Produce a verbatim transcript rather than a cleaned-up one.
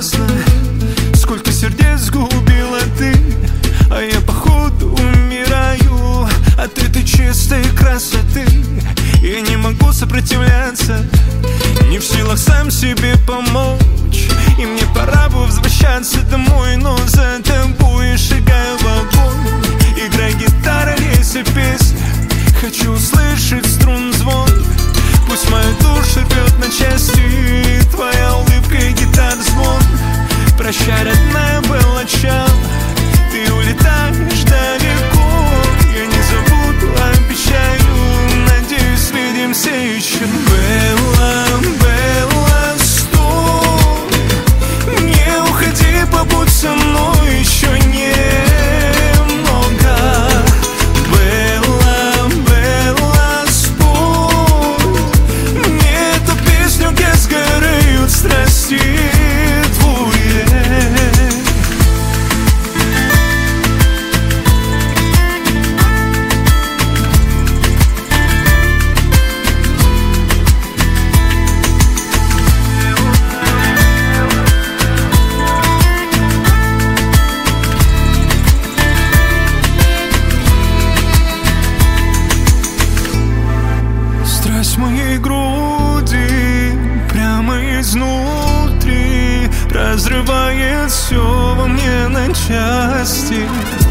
напрасно. Сколько сердец сгубила ты, а я походу умираю от этой чистой красоты. Я не могу сопротивляться, не в силах сам себе помочь. И мне пора бы возвращаться домой, но за тобой шагаю в огонь. Играй гитара, лейся песня, хочу услышать струн звон. Пусть мою душу рвет на части твоя улыбка и гитар звон. Прощай, родная, был начало, ты улетаешь далеко. Я не забуду, обещаю, надеюсь, свидимся еще. Белла, Белла, стой, не уходи, побудь со мной еще немного. Белла, Белла, спой мне эту песню, где сгорают страсти твои. Страсть моей груди прямо изнутри разрывает все во мне на части.